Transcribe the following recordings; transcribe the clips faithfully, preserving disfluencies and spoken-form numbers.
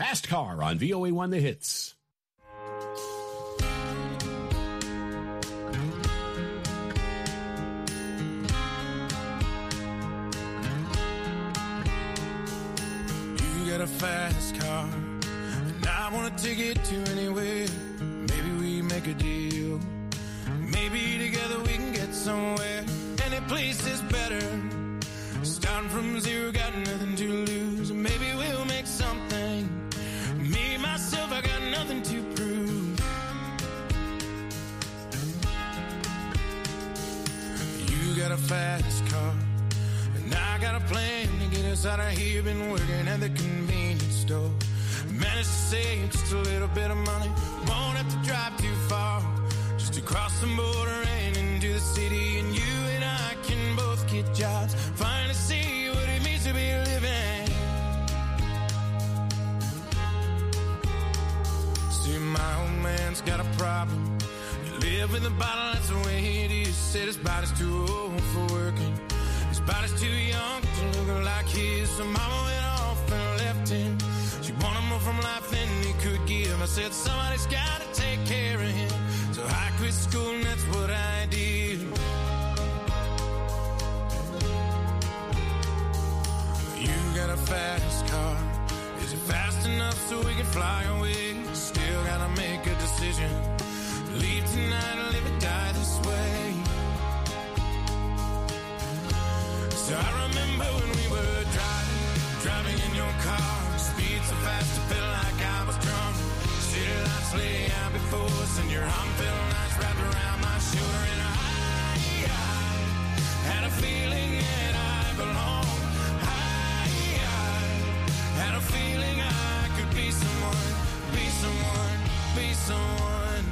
Fast Car on V O A one The Hits. You got a fast car, and I wanna take it to anywhere. Maybe we make a deal. Maybe together we can get somewhere. Any place is better. Starting from zero, got nothing to lose. Maybe we'll make something. Me, myself, I got nothing to prove. You got a fast car, and I got a plan to get us out of here. Been working at the convenience store. Managed to save just a little bit of money. Won't have to drive too far, just to cross the border and into the city. And you and I can both get jobs, finally see what it means to be living. See, my old man's got a problem. You live with a bottle, that's the way it is. Said his body's too old for working. His body's too young to look like his. So mama went off and left him. She wanted more from life than he could give. I said somebody's gotta take care of him. So I quit school and that's what I did. You got a fast car. Is it fast enough so we can fly away? Still gotta make a decision. Leave tonight or live or die this way. So I remember when we were driving, driving in your car. Speed so fast it felt like I was drunk. City lights lay out before us and your arm felt nice wrapped around my shoulder. And I, I had a feeling that I belonged. I, I had a feeling I could be someone, be someone, be someone.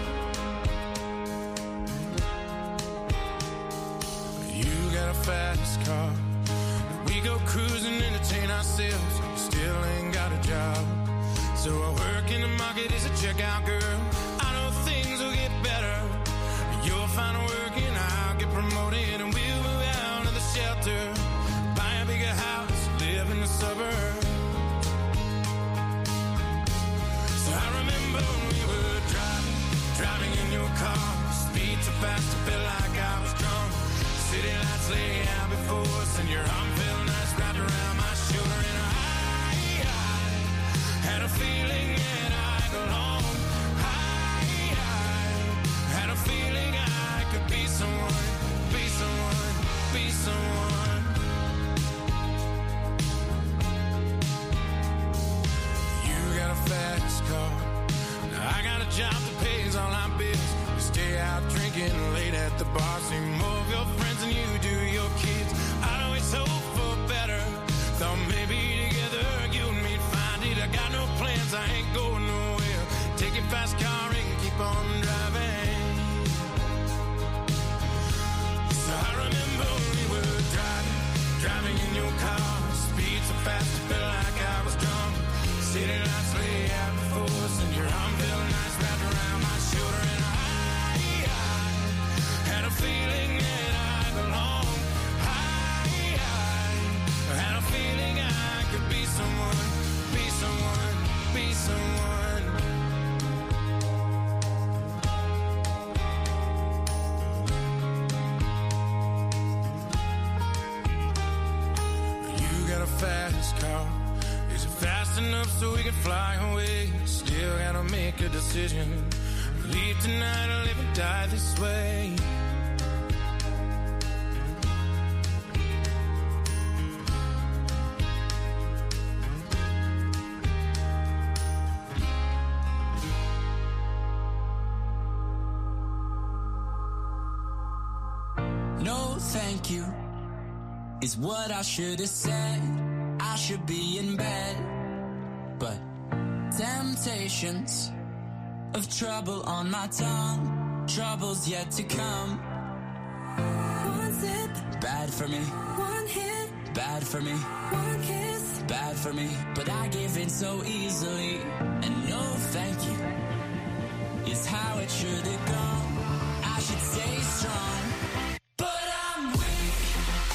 You got a fast car. We go cruising, entertain ourselves. Still ain't got a job. So I work in the market as a checkout girl. I know things will get better. You'll find work and I'll get promoted. And we'll move out of the shelter, buy a bigger house, live in the suburbs. So I remember when we were driving, driving in your car. Speed so fast it felt like I was drunk. City lights lay out before us and your arm felt nice wrapped around my shoulder. And I, I had a feeling that I belonged. I, I had a feeling I could be someone, be someone, be someone. You got a fast car. Now I got a job that pays all our bills. You stay out drinking late at the bar. See more of your friends than you do your kids. I'd always hope for better. Thought maybe together you and me'd find it. I got no plans, I ain't going nowhere. Take your fast car and keep on driving. So I remember when we were driving, driving in your car. Speed so fast it felt like I was drunk. City lights lay out before us and your arm felt nice wrapped around my shoulder. And I, I had a feeling that I belonged. I, I had a feeling I could be someone, be someone, be someone. You got a fast car. Is it fast enough so we can fly away? Still gotta make a decision. Leave tonight or live and die this way. No, thank you is what I should have said. I should be in bed, but temptations of trouble on my tongue, trouble's yet to come. One sip, bad for me. One hit, bad for me. One kiss, bad for me. But I give in so easily, and no thank you is how it should have gone. I should stay strong.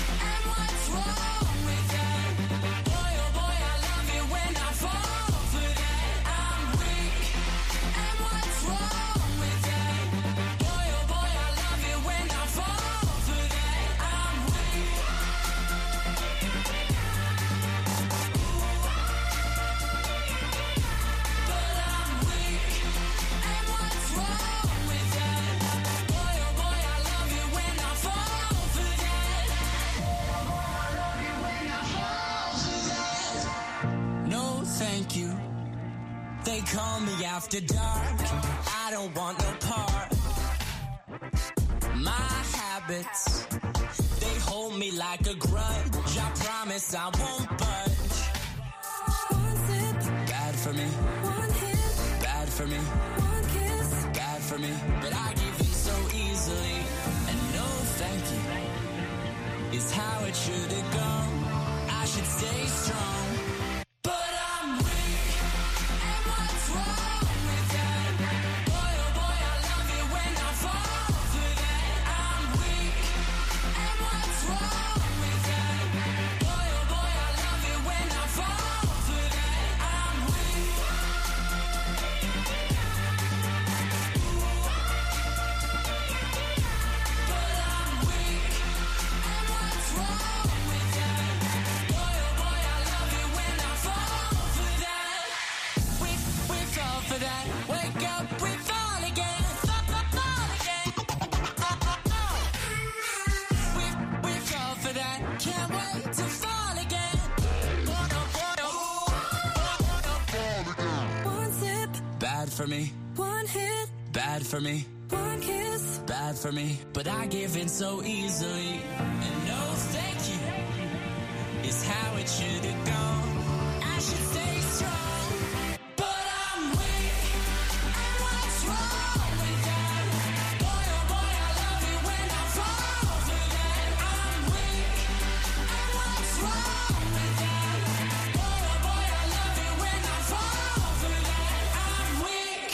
What's wrong with that? Boy, oh boy, I love it when I fall for you. They call me after dark. I don't want no part. My habits, they hold me like a grudge. I promise I won't budge. One sip, Bad for me, one hit, bad for me, one kiss. bad for me. But I give in so easily. And no thank you is how it should have gone. I should stay strong. But I'm weak, and what's wrong with that? Boy, oh boy, I love it when I fall for that. I'm weak, and what's wrong with that? Boy, oh boy, I love it when I fall for that. I'm weak. But I'm weak, and what's wrong with that? Boy, oh boy, I love it when I fall for that. We, we fall for that. Wake up, we fall again. Fall, fall, fall again. We, we fall for that. Can't wait to fall again. Boy, oh boy, oh. One sip, Bad for me, one hit, bad for me, one kiss. bad for me. But I give in so easily. And no thank you is how it should have gone. I should stay strong. But I'm weak. And what's wrong with that? Boy, oh boy, I love it when I fall for that. I'm weak. And what's wrong with that? Boy, oh boy, I love it when I fall for that. I'm weak.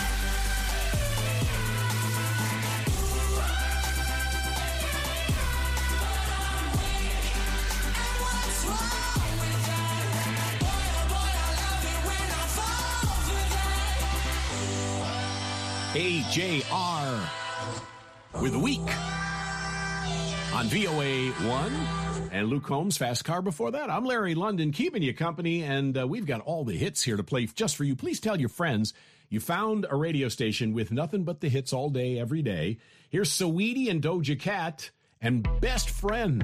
And what's wrong with that? Boy, oh boy, I love it when I fall for that. A J R with a week on V O A one. And Luke Combs, Fast Car before that. I'm Larry London, keeping you company, and uh, we've got all the hits here to play just for you. Please tell your friends you found a radio station with nothing but the hits all day, every day. Here's Saweetie and Doja Cat and Best Friend.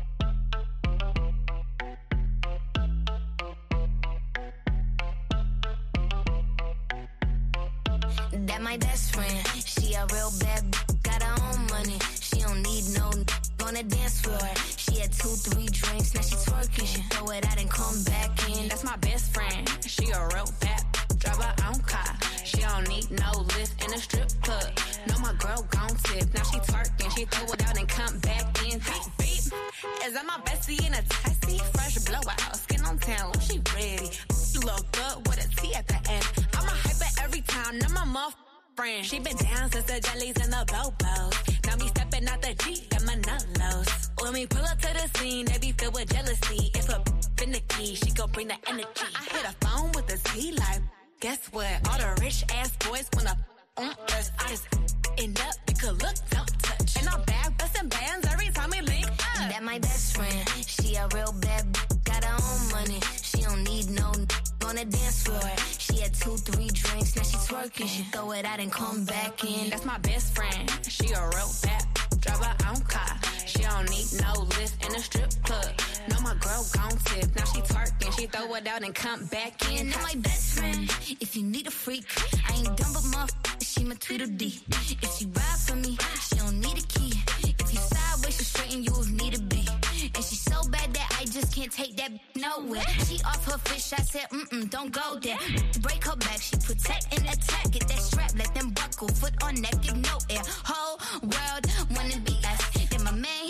That my best friend, she a real bad b- got her own money. She don't need no n- on the dance floor. She had two, three drinks, now she twerking. She throw it out and come back in. That's my best friend. She a real bad b- drive her own car. She don't need no lift in a strip club. No, my girl gon' tip. Now she twerking. She throw it out and come back in. Beep, beep. Is that my bestie in a testy? Fresh blowout, skin on town. She ready. You look good with a T at the end. I'm a hyper every time. Now my muff friend. She been down since the jellies and the bobos. Now me stepping out the Jeep and my nullos. When we pull up to the scene, they be filled with jealousy. If a finicky, she gon' bring the energy. I hit a phone with the T like, guess what? All the rich ass boys wanna on us. I just end up, you could look, don't touch. And I'm back busting bands every time we link up. That my best friend, she a real bad b- got her own money. She don't need no n- on the dance floor. She had two, three drinks, now she twerking. She throw it out and come back in. That's my best friend. She a real bad b- drive her own car. She don't need no lift in a strip club. No, my girl gon' tip. Now she twerking. She throw it out and come back in. That my best friend, if you need a freak, I ain't dumb but muff. She my Tweedledee. If she ride for me, she don't need a key. If you sideways, she straighten you if need to be. And she's so bad that I just can't take that nowhere. She off her fish, I said, mm-mm, don't go there. Break her back, she protect and attack. Get that strap, let them buckle. Foot on neck, give no air. Whole world wanna be us. Then my main,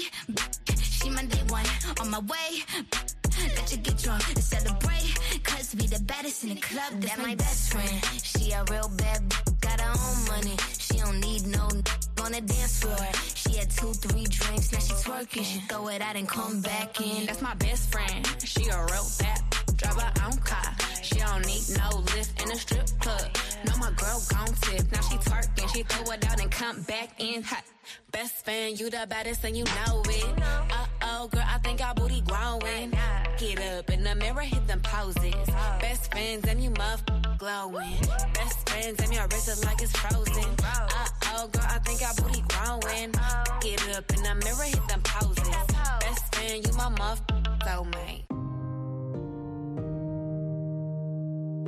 she my day one. On my way, let you get drunk and celebrate. Cause we the baddest in the club. That my best friend, she a real bad b- got her own money. She don't need no n- on the dance floor. She had two, three drinks, now she twerking. She throw it out and come back in. That's my best friend. She a real bad b- drive her own car. She don't need no lift in a strip club. No, my girl gon' tip. Now she twerking. She throw it out and come back in hot. Best friend, you the baddest and you know it. Uh-oh, girl, I think our booty growing. Get up in the mirror, hit them poses. Best friends and you muff glowing. Best friends and your wrist is like it's frozen. Uh-oh, girl, I think our booty growing. Get up in the mirror, hit them poses. Best friend, you my muff soulmate.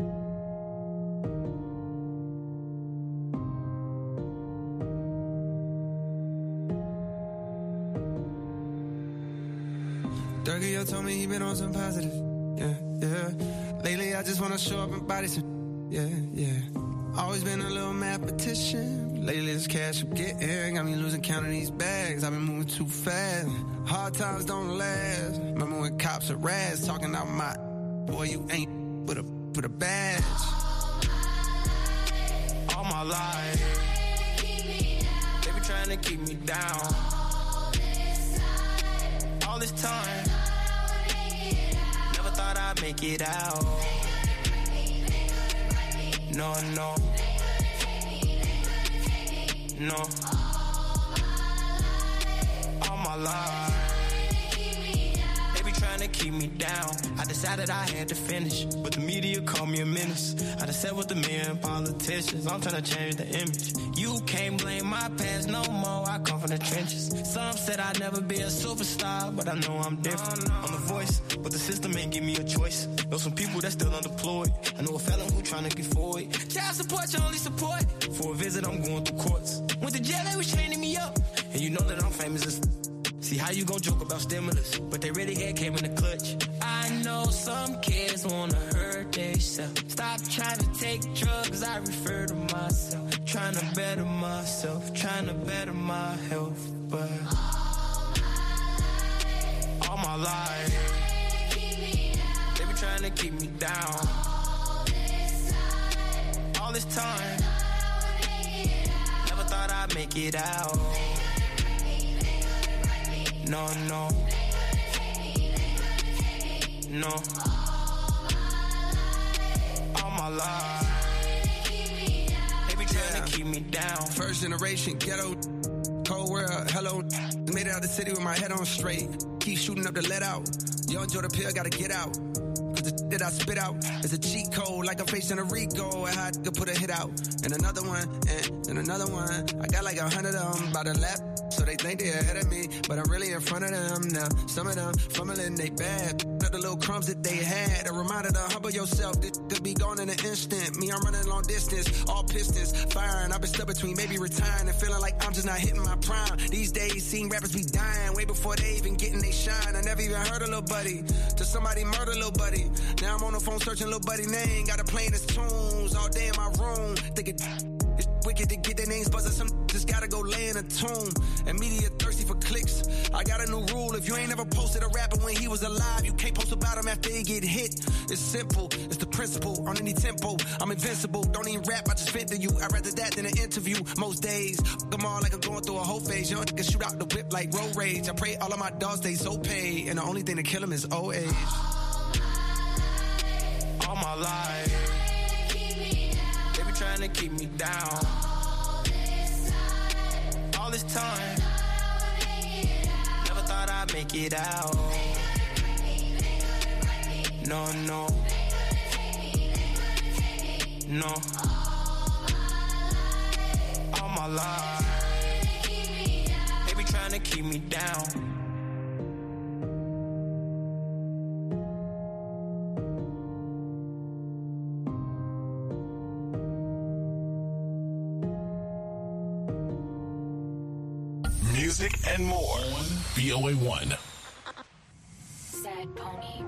Durga told me he been on some positive. Yeah, yeah. Lately I just wanna show up and body some. Yeah, yeah. Always been a little mathematician. Lately this cash I'm getting got me losing count of these bags. I've been moving too fast. Hard times don't last. Remember when cops are rats talking out my boy, you ain't with a with a badge. All my life, they be trying to keep me down. All this time, never thought I'd make it out. No, no, no. All my life, they be trying to keep me down. I decided I had to finish, but the media called me a menace. I done sat with the men politicians, I'm trying to change the image. You can't blame my past no more, I come from the trenches. Some said I'd never be a superstar, but I know I'm different. I'm the voice, but the system ain't give me a choice. Know some people that's still unemployed. I know a felon who trying to get forward. Child support, your only support. For a visit, I'm going through courts. Went to jail, they was chaining me up. And you know that I'm famous as... See how you gon' joke about stimulus, but they really had came in the clutch. I know some kids wanna hurt themselves. Stop trying to take drugs, I refer to myself. Trying to better myself, trying to better my health. But all my life, they be trying to keep me down. All this time, never thought I'd make it out. No, no, no. All my life, they be trying Yeah. to keep me down. First generation ghetto, cold world, hello. Made it out the city with my head on straight. Keep shooting up the let out. Yo, enjoy the pill, gotta get out. Cause the that I spit out is a cheat code, like I'm facing a Rico. And how I could put a hit out. And another one, and, and another one. I got like a hundred of them by the lap. So they think they're ahead of me, but I'm really in front of them now. Some of them fumbling they bad. Up the little crumbs that they had. A reminder to humble yourself. This could be gone in an instant. Me, I'm running long distance, all pistons firing. I've been stuck between maybe retiring and feeling like I'm just not hitting my prime. These days, seeing rappers be dying way before they even getting they shine. I never even heard a little buddy till somebody murder little buddy. Now I'm on the phone searching little buddy name. Got to playing his tunes all day in my room. Thinking it's wicked to get their names buzzing. Some just gotta go lay in a tomb. And media thirsty for clicks. I got a new rule. If you ain't ever posted a rapper when he was alive, you can't post about him after he get hit. It's simple. It's the principle. On any tempo, I'm invincible. Don't even rap, I just vent to you. I'd rather that than an interview. Most days, I'm all like I'm going through a whole phase. Young niggas shoot out the whip like road rage. I pray all of my dogs stay so paid. And the only thing to kill them is old age. All my life, they be trying to keep me down. All this time, never thought I'd make it out. No, no, no. All my life, they be trying to keep me down. Music and more. V O A one. Sad pony.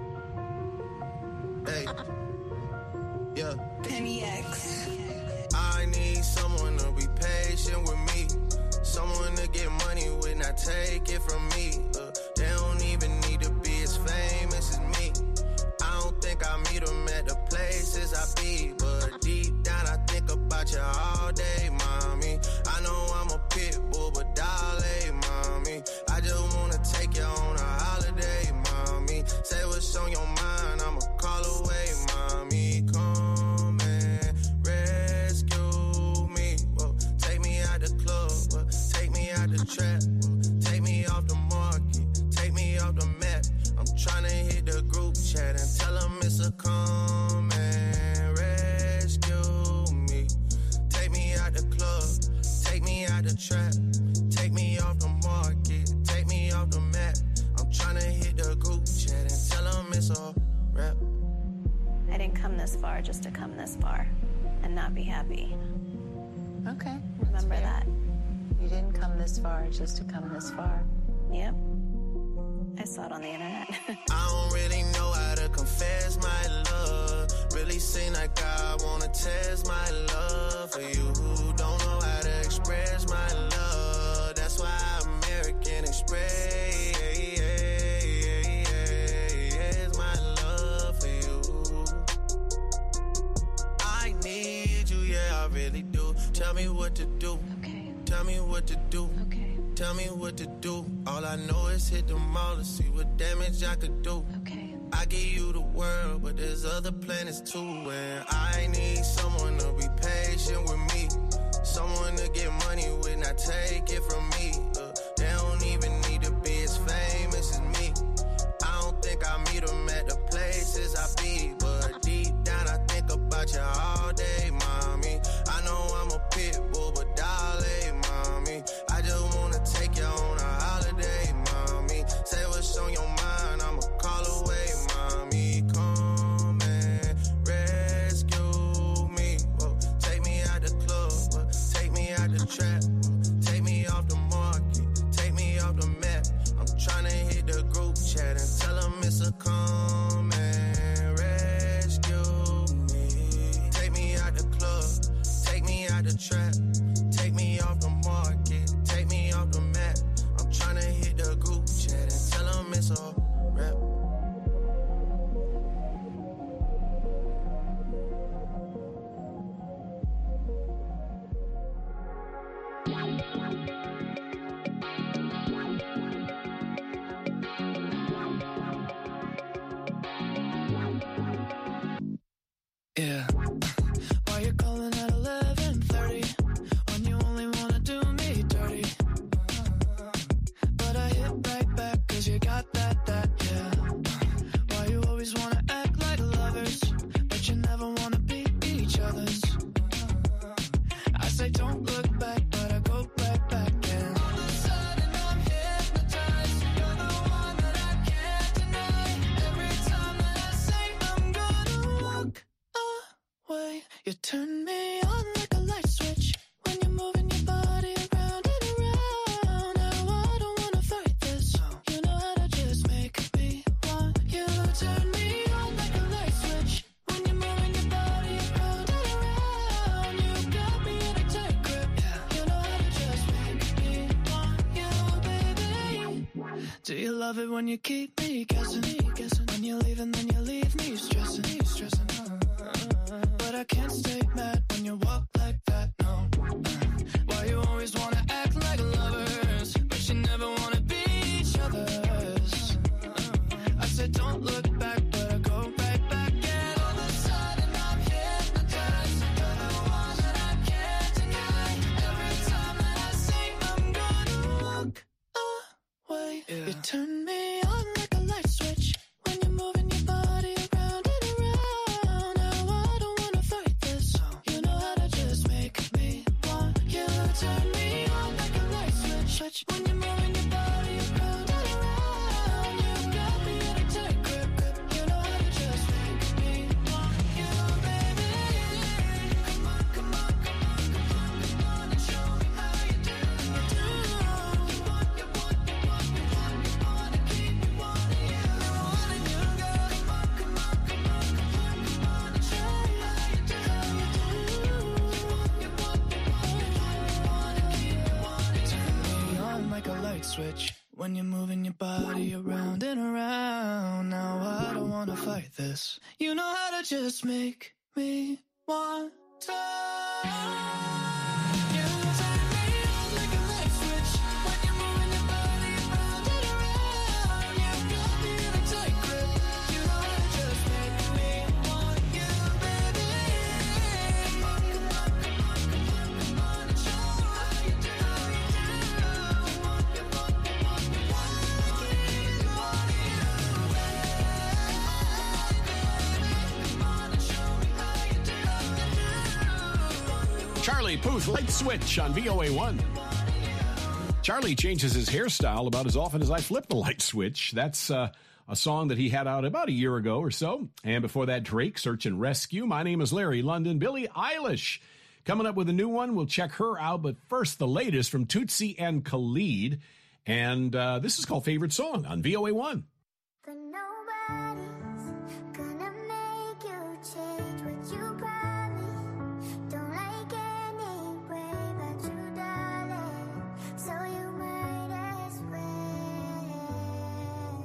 Hey, yeah. Penny X. I need someone to be patient with me. Someone to get money with, not take it from me. Uh, they don't even need to be as famous as me. I don't think I meet them at the places I be. But deep down I think about you all day, mommy. I know I'm a pit bull, but darling, mommy. I just wanna take you on a holiday, mommy. Say what's on your mind, I'ma call away, mommy. Come and rescue me. Whoa, take me out the club, whoa, take me out the trap, whoa, take me off the market, take me off the map. I'm tryna hit the group chat and tell them it's a come and rescue me. Take me out the club, take me out the trap, take me off the market, take me off the map. I'm tryna hit the group chat and tell them it's a rap. I didn't come this far just to come this far and not be happy. Okay. Remember that. You didn't come this far just to come this far. Yep. I saw it on the internet. I don't really know how to confess my love. Really seem like I wanna test my love for you. Don't know how to express my love. That's why American Express my love for you. I need you, yeah, I really do. Tell me what to do. Okay. Tell me what to do. Okay. Tell me what to do. All I know is hit the mall to see what damage I could do. Okay. I give you the world, but there's other planets too. And I need someone to be patient with me. Someone to get money with, not take it from me. Uh, they don't even need to be as famous as me. I don't think I meet them at the places I be. But deep down I think about you all day, mommy. I know I'm a pit bull, but darling, mommy, I just wanna take you on a holiday, mommy. Say what's on your mind, I'ma call away, mommy. Come and rescue me. Whoa. Take me out the club, whoa. Take me out the trap, whoa. Take me off the market, take me off the map. I'm tryna hit the group chat and tell them it's a come and rescue me. Take me out the club, take me out the trap, take me off the market, take me off the map. I'm tryna hit the group chat and tell them it's a rap. Yeah. Why you calling at eleven thirty when you only wanna do me dirty? But I hit right back cause you got that, that, yeah. Why you always wanna act like lovers, but you never wanna be each other's? I say don't look back, but I go right back and all of a sudden I'm hypnotized. You're the one that I can't deny. Every time that I say I'm gonna walk away, you turn me on like a light switch when you're moving your body around and around. Now I don't wanna fight this. You know how to just make me want you. Turn me on like a light switch when you're moving your body around and around. You got me in a tight grip. You know how to just make me want you, baby. Do you love it when you keep me guessing? When you leave and then you leave me stressing, stressing. But I can't stay mad when you walk like that, no. Why you always wanna act like lovers, but you never wanna be each other's? I said don't look back, but I go right back. And all of a sudden I'm hypnotized. You're the one that I can't deny. Every time that I say I'm gonna walk away, yeah. You turn me on like a light switch when you're moving your body around and around. Now I don't wanna fight this. You know how to just make me want you. Turn me on like a light switch, switch when you're moving your body around and around. You got me in a tight grip, grip. You know how to just make me want you, baby. Come on, come on, come on, come on, come on and show me how you do, you do. You want, you want, you want, you want, you want to keep me wanting you, wanting you, girl. Come on, come on, come on, come on, come on and show me how you do, you do. You want, you want, you want, you want, you want to keep me wanting you. Turn me on like a light switch when you're moving your body around and around. Now I don't wanna fight this. You know how to just make me want to. You turn me on like a light switch when you're moving your body around and around. You got me in a tight grip. You know how to just make me want you, baby. Come on, come on, come on, come on, come on and show me how you do, you do. You want, you want, you want, you want, you want to keep me wanting you. Come on and show me how you do, you do. Charlie Puth, Light Switch on V O A one. Charlie changes his hairstyle about as often as I flip the light switch. That's uh, a song that he had out about a year ago or so. And before that, Drake, Search and Rescue. My name is Larry London. Billie Eilish coming up with a new one. We'll check her out. But first, the latest from Tootsie and Khalid. And uh, this is called Favorite Song on V O A one. But nobody's gonna make you change what you promised. Don't like any way but you, darling. So you might as well.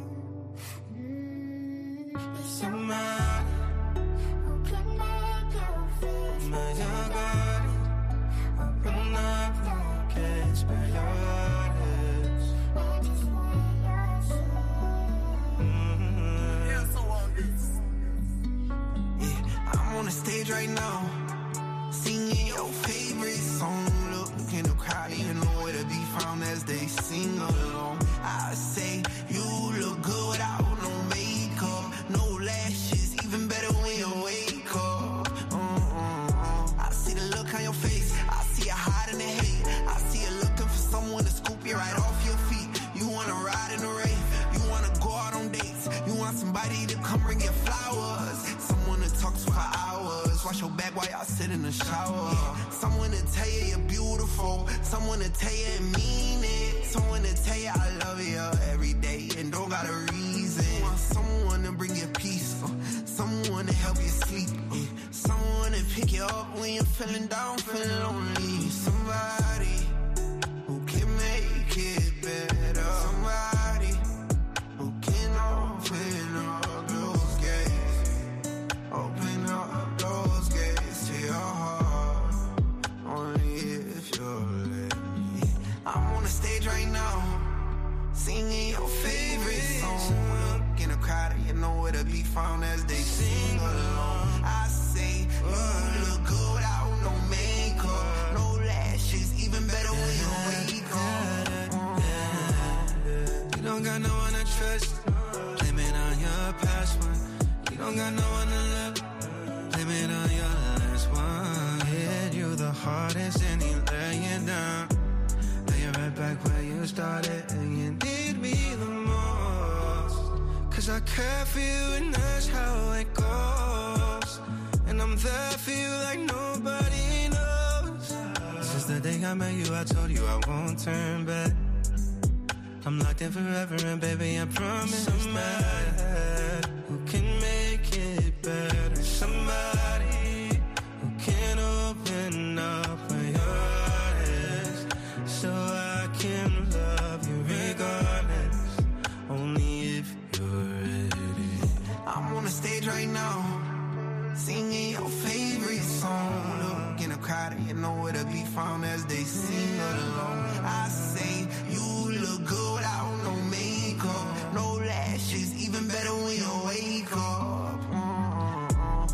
Mm, it's somebody who can make you face my body. Open up the gates, but you're on the stage right now, singing your favorite song. Look in the crowd, you know where to be found as they sing along. I say you look good without no makeup, no lashes, even better when you wake up. Uh-uh-uh. I see the look on your face, I see you hiding the hate. I see you looking for someone to scoop you right off your feet. You wanna ride in the rave, you wanna go out on dates, you want somebody to come bring you flowers, someone to talk to for hours, wash your back while y'all sit in the shower. Someone to tell you you're beautiful, someone to tell you and mean it, someone to tell you I love you every day and don't got a reason. You want someone to bring you peace, someone to help you sleep, someone to pick you up when you're feeling down, feeling lonely. Somebody who can make it better, somebody who can open up those gates, open up those gates to your heart, only if you'll let me. I'm on the stage right now, singing your favorite song. Look in the crowd, you know where to be found as they sing along. I say you look good without no makeup, no lashes, even better when you wake up. You don't got no one to trust, blame it on your past one. You don't got no one to love, blame it on your last one. Hit you the hardest and he lay you down. Lay you right back where you started and you need me the most. Cause I care for you and that's how it goes. And I'm there for you like nobody knows. Since the day I met you I told you I won't turn back. I'm locked in forever and baby I promise that who can make it better, somebody who can open up where your heart is, so I can love you regardless, only if you're ready. I'm on the stage right now, singing your favorite song. Look in the crowd, you know where to be found as they sing along. I say you look good without no makeup, no lashes, even better when you wake up. Uh-uh.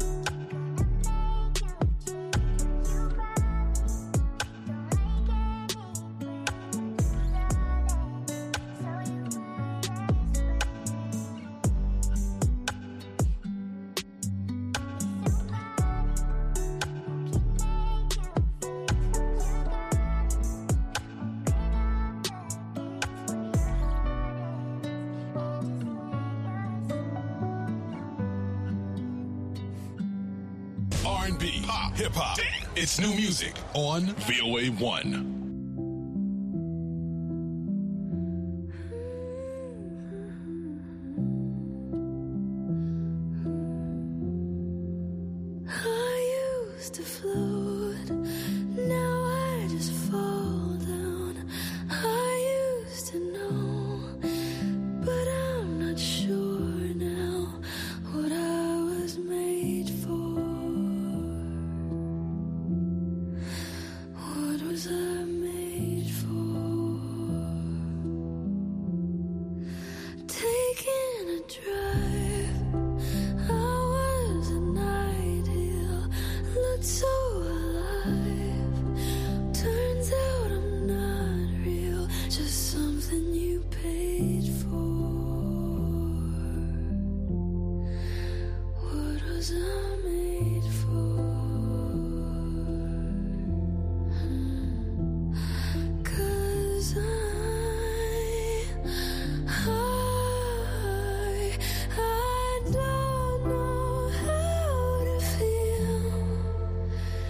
R and B, pop, hip hop. It's new music on V O A one. I used to float, now I just fall down. I used to know, but I'm not sure now what I was made for. What was I made for? Taking a drive, I was an ideal, looked so alive. Turns out I'm not real, just something you paid for. What was I made for? 'Cause I, I, I don't know how to feel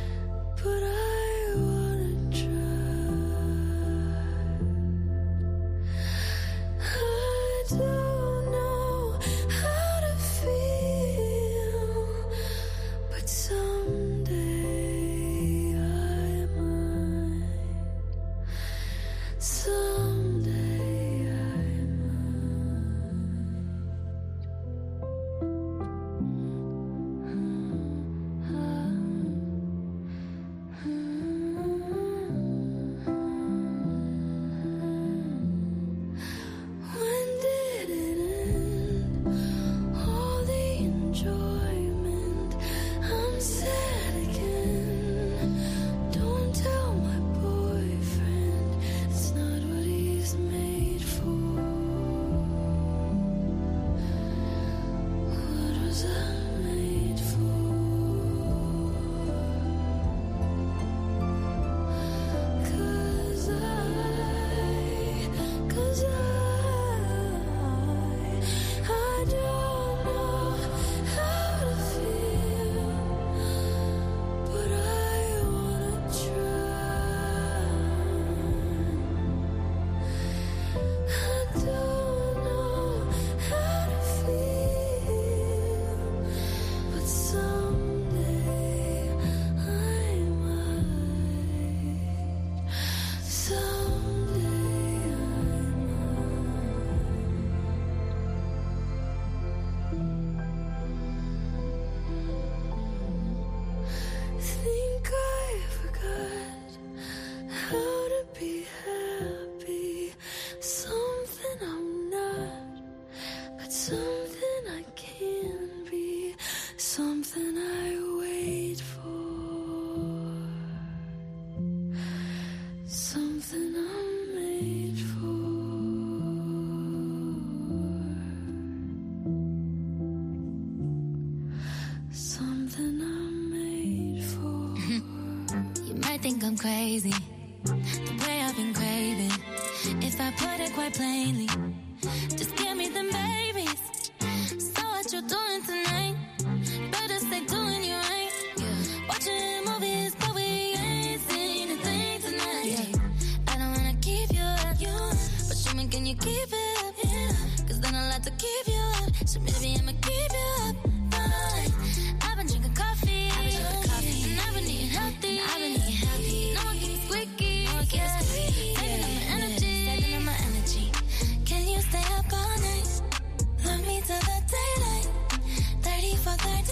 think I'm crazy, the way I've been craving. If I put it quite plainly, just give me them babies. So what you doing tonight? Better stay doing you right. Watching movies, but we ain't seen a thing tonight. I don't wanna keep you up, but show me, can you keep it up? Cause then I'll have to keep you up. So maybe I'ma keep you up. Fine. I've been drinking coffee, I've been drinking coffee, and I've been eating healthy. I've been eating healthy. No one keeps squeaky. No one keeps squeaky. Saving up my energy, saving up my energy. Can you stay up all night? Love me till the daylight. Thirty for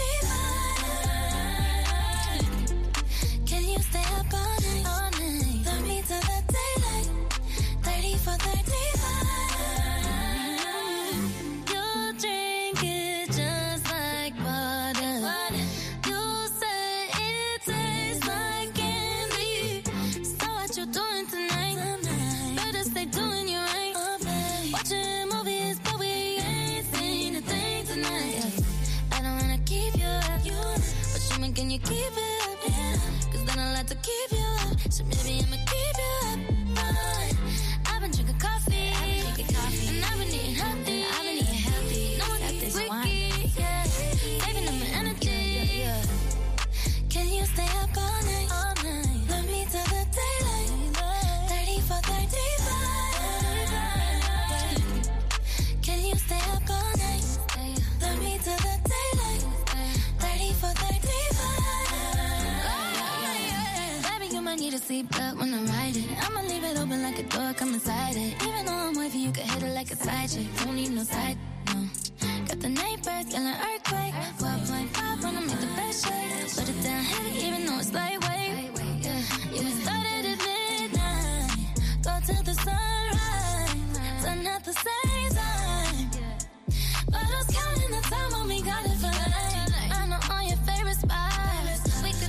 thirty-five. Can you stay up all night? All night. Love me till the daylight. Thirty for thirty-five. Can you keep it up? Yeah. Cause then I'll have to keep you up. So maybe I'ma keep you up. Fine. I've been drinking coffee, I've been drinking coffee, and I've been eating healthy. I've been eating healthy. No one got this wiki. Yeah. Saving up my energy. Yeah, yeah, yeah. Can you stay up all night? All night. Love me till the daylight. Thirty for thirty-five. Can you stay up all night? Love me till the daylight. Thirty for thirty-five. I need a seatbelt when I'm riding. I'ma leave it open like a door, come inside it. Even though I'm wavy, you can hit it like a side chick. Don't need no side, no. Got the neighbors yelling earth